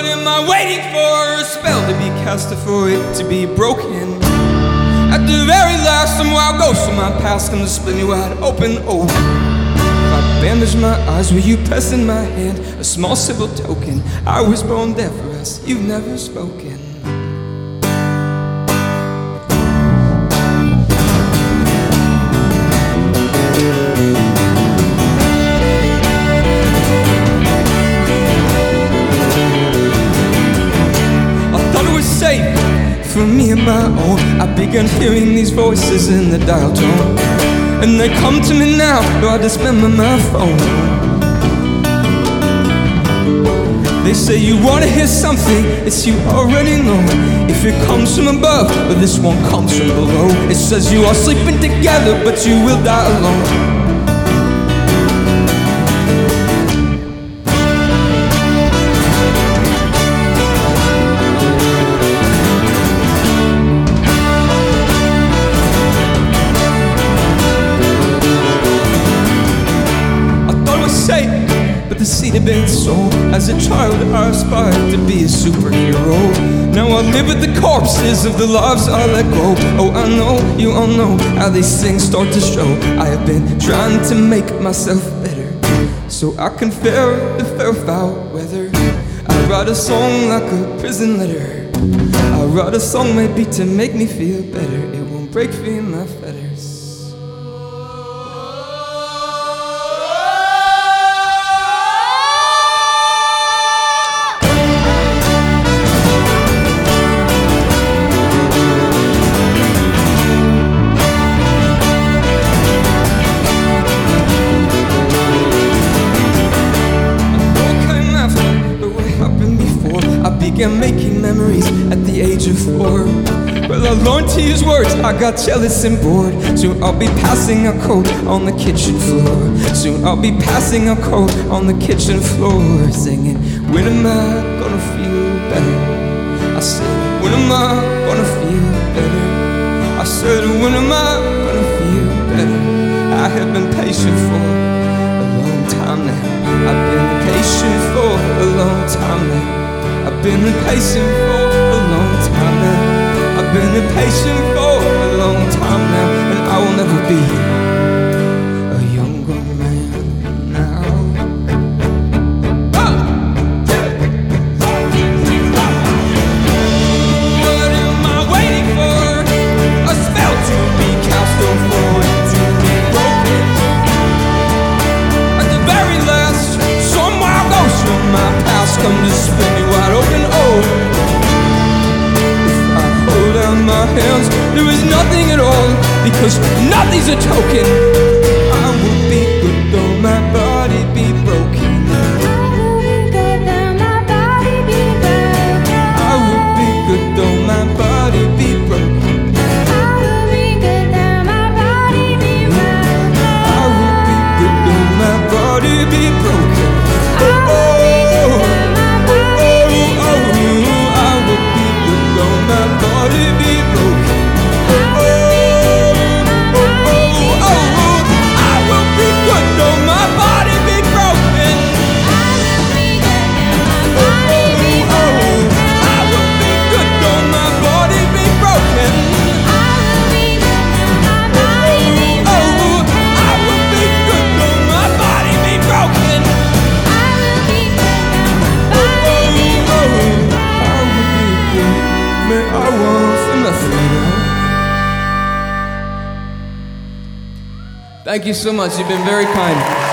am I waiting for? A spell to be cast, for it to be broken. At the very last, some wild ghost from my past come to split me wide open. Oh, if I bandage my eyes, will you press in my hand a small simple token? I was born deaf for us, you've never spoken. For me and my own, I began hearing these voices in the dial tone, and they come to me now, though I dismember my phone. They say you wanna hear something, it's you already know. If it comes from above, but this one comes from below. It says you are sleeping together, but you will die alone. But the seed had been sown. As a child I aspired to be a superhero. Now I live with the corpses of the lives I let go. Oh, I know, you all know how these things start to show. I have been trying to make myself better, so I can fare the fair foul weather. I write a song like a prison letter. I write a song maybe to make me feel better. It won't break free in my fetters. Began making memories at the age of 4. Well, I learned to use words, I got jealous and bored. Soon I'll be passing a coat on the kitchen floor. Soon I'll be passing a coat on the kitchen floor, singing, when am I gonna feel better? I said, when am I gonna feel better? I said, when am I gonna feel better? I have been patient for a long time now. I've been patient for a long time now. I've been impatient for a long time now. I've been impatient for a long time now, and I will never be a younger man now. What am I waiting for? A spell to be cast for it to be broken. At the very last, some wild ghost from my past come to spin me wide open. Oh, if I hold out my hands, there is nothing at all, because nothing's a token. I will be good though my body be broken. I will be good though my body be broken. I will be good though my body be broken. Thank you so much. You've been very kind.